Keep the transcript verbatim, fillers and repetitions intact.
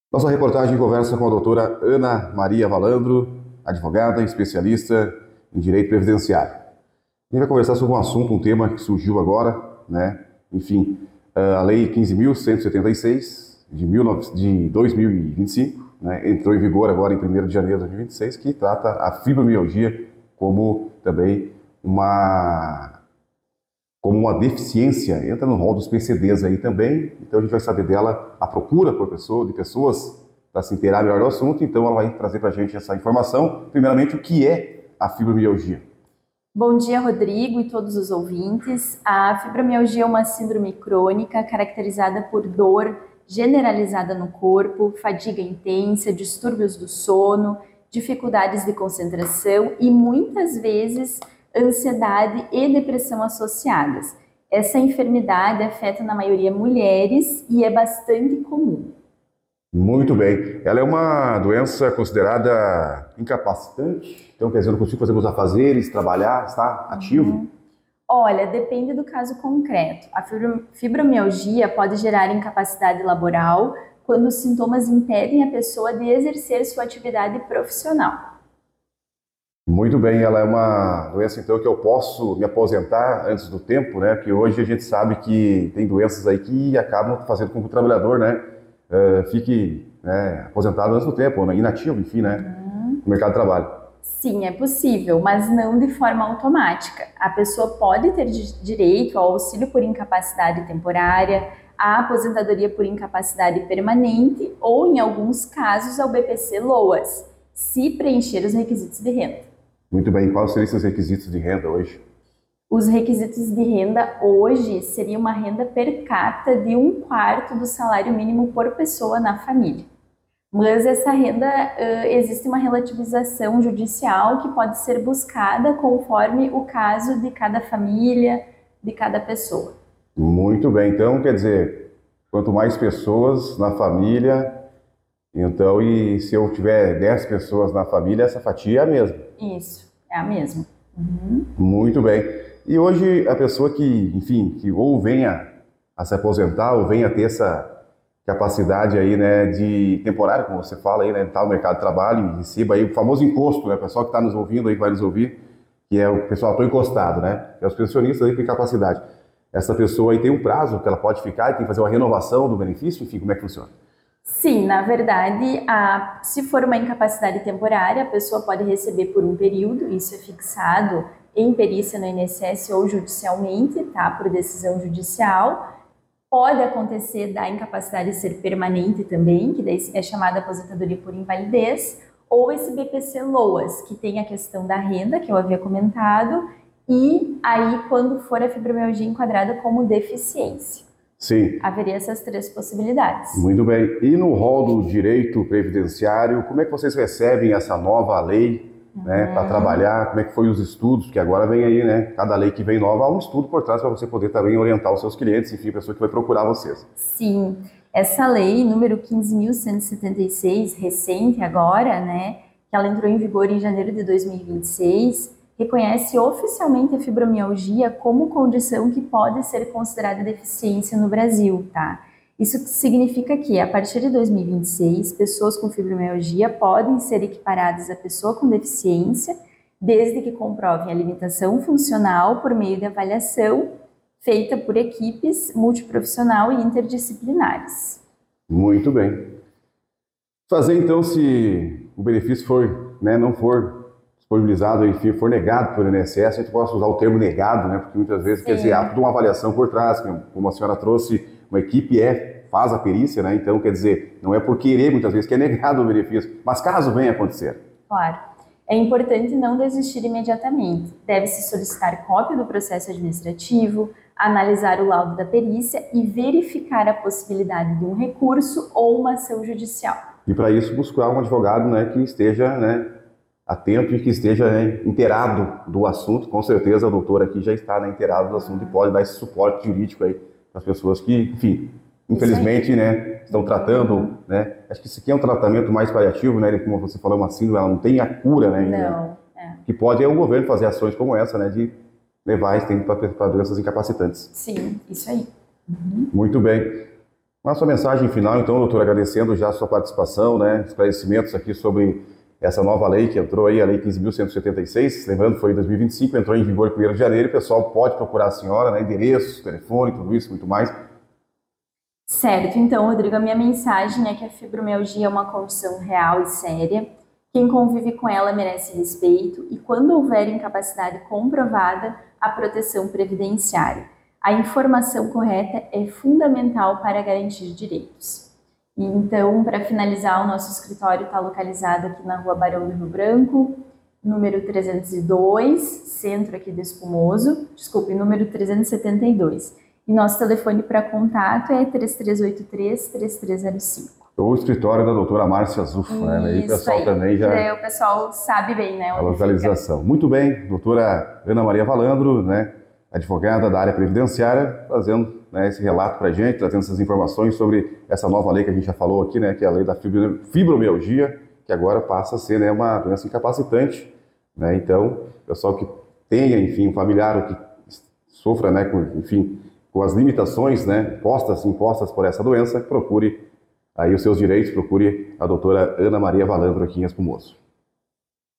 Nossa reportagem conversa com a doutora Ana Maria Valandro, advogada e especialista em direito previdenciário. A gente vai conversar sobre um assunto, um tema que surgiu agora, né? Enfim, a Lei quinze mil cento e setenta e seis de dois mil e vinte e cinco, né? Entrou em vigor agora em primeiro de janeiro de dois mil e vinte e seis, que trata a fibromialgia como também uma como uma deficiência, entra no rol dos P C Ds aí também, então a gente vai saber dela a procura por pessoa, de pessoas para se inteirar melhor do assunto, então ela vai trazer para a gente essa informação. Primeiramente, o que é a fibromialgia? Bom dia, Rodrigo e todos os ouvintes. A fibromialgia é uma síndrome crônica caracterizada por dor generalizada no corpo, fadiga intensa, distúrbios do sono, dificuldades de concentração e muitas vezes ansiedade e depressão associadas. Essa enfermidade afeta na maioria mulheres e é bastante comum. Muito bem. Ela é uma doença considerada incapacitante, então quer dizer, eu não consigo fazer meus afazeres, trabalhar, estar ativo? Uhum. Olha, depende do caso concreto. A fibro- fibromialgia pode gerar incapacidade laboral quando os sintomas impedem a pessoa de exercer sua atividade profissional. Muito bem, ela é uma doença então que eu posso me aposentar antes do tempo, né? Porque hoje a gente sabe que tem doenças aí que acabam fazendo com que o trabalhador, né, eh, fique, né, aposentado antes do tempo, ou né, inativo, enfim, né, Uhum. no mercado de trabalho. Sim, é possível, mas não de forma automática. A pessoa pode ter di- direito ao auxílio por incapacidade temporária, à aposentadoria por incapacidade permanente ou, em alguns casos, ao B P C LOAS, se preencher os requisitos de renda. Muito bem, quais seriam esses requisitos de renda hoje? Os requisitos de renda hoje seria uma renda per capita de um quarto do salário mínimo por pessoa na família. Mas essa renda, uh, existe uma relativização judicial que pode ser buscada conforme o caso de cada família, de cada pessoa. Muito bem, então quer dizer, quanto mais pessoas na família, então, e se eu tiver dez pessoas na família, essa fatia é a mesma. Isso, é a mesma. Uhum. Muito bem. E hoje a pessoa que, enfim, que ou venha a se aposentar ou venha a ter essa capacidade aí, né, de temporária, como você fala aí, né, estar no mercado de trabalho e receba aí o famoso encosto, né, o pessoal que está nos ouvindo aí, que vai nos ouvir, que é o pessoal, estou encostado, né, é os pensionistas aí com incapacidade. Essa pessoa aí tem um prazo que ela pode ficar e tem que fazer uma renovação do benefício, enfim, como é que funciona? Sim, na verdade, a, se for uma incapacidade temporária, a pessoa pode receber por um período, isso é fixado em perícia no I N S S ou judicialmente, tá, por decisão judicial. Pode acontecer da incapacidade ser permanente também, que daí é chamada aposentadoria por invalidez, ou esse B P C LOAS, que tem a questão da renda, que eu havia comentado, e aí quando for a fibromialgia enquadrada como deficiência. Sim, Haveria essas três possibilidades. muito bem. E no rol do direito previdenciário, como é que vocês recebem essa nova lei, né, para Uhum. trabalhar? Como é que foi os estudos? Porque agora vem aí, né, cada lei que vem nova, há um estudo por trás para você poder também orientar os seus clientes, enfim, a pessoa que vai procurar vocês. Sim, essa lei número quinze mil cento e setenta e seis, recente agora, né, que ela entrou em vigor em janeiro de dois mil e vinte e seis, reconhece oficialmente a fibromialgia como condição que pode ser considerada deficiência no Brasil, tá? Isso significa que, a partir de dois mil e vinte e seis, pessoas com fibromialgia podem ser equiparadas à pessoa com deficiência, desde que comprovem a limitação funcional por meio de avaliação feita por equipes multiprofissional e interdisciplinares. Muito bem. Fazer então, se o benefício for, né, não for disponibilizado, enfim, for negado pelo I N S S, a gente pode usar o termo negado, né, porque muitas vezes quer dizer, há Sim, toda uma avaliação por trás, como a senhora trouxe, uma equipe é, faz a perícia, né, então quer dizer, não é por querer muitas vezes que é negado o benefício, mas caso venha a acontecer. claro. É importante não desistir imediatamente. Deve-se solicitar cópia do processo administrativo, analisar o laudo da perícia e verificar a possibilidade de um recurso ou uma ação judicial. E para isso buscar um advogado, né, que esteja, né, atento e que esteja, né, inteirado do assunto. Com certeza a doutora aqui já está, né, inteirado do assunto e pode dar esse suporte jurídico aí para as pessoas que, enfim, Isso aí. infelizmente, né, estão Uhum. tratando, né, acho que isso aqui é um tratamento mais paliativo, né, como você falou, uma síndrome, ela não tem a cura, né, ainda, né, Não, é. que pode é o governo fazer ações como essa, né, de levar esse tempo para doenças incapacitantes. Sim, isso aí. Uhum. Muito bem. Uma sua mensagem final, então, doutor, agradecendo já a sua participação, né, esclarecimentos aqui sobre essa nova lei que entrou aí, a Lei quinze mil cento e setenta e seis, lembrando, foi em dois mil e vinte e cinco, entrou em vigor em primeiro de janeiro, o pessoal pode procurar a senhora, né, endereços, telefone, tudo isso, muito mais. Certo, então, Rodrigo, a minha mensagem é que a fibromialgia é uma condição real e séria. Quem convive com ela merece respeito e, quando houver incapacidade comprovada, a proteção previdenciária. A informação correta é fundamental para garantir direitos. E, então, para finalizar, o nosso escritório está localizado aqui na Rua Barão do Rio Branco, número trezentos e dois, centro aqui do Espumoso, desculpe, número trezentos e setenta e dois. E nosso telefone para contato é três três oito três, três três zero cinco. O escritório da doutora Márcia Zuff, né? Aí o pessoal aí. também já... É, o pessoal sabe bem, né? A localização. Fica. Muito bem, doutora Ana Maria Valandro, né? Advogada da área previdenciária, trazendo, né, esse relato para a gente, trazendo essas informações sobre essa nova lei que a gente já falou aqui, né? Que é a lei da fibromialgia, que agora passa a ser, né, uma doença incapacitante, né? Então, o pessoal que tenha, enfim, um familiar ou que sofra, né, com, enfim, com as limitações, né, postas, impostas por essa doença, procure aí os seus direitos, procure a doutora Ana Maria Valandro aqui em Espumoso.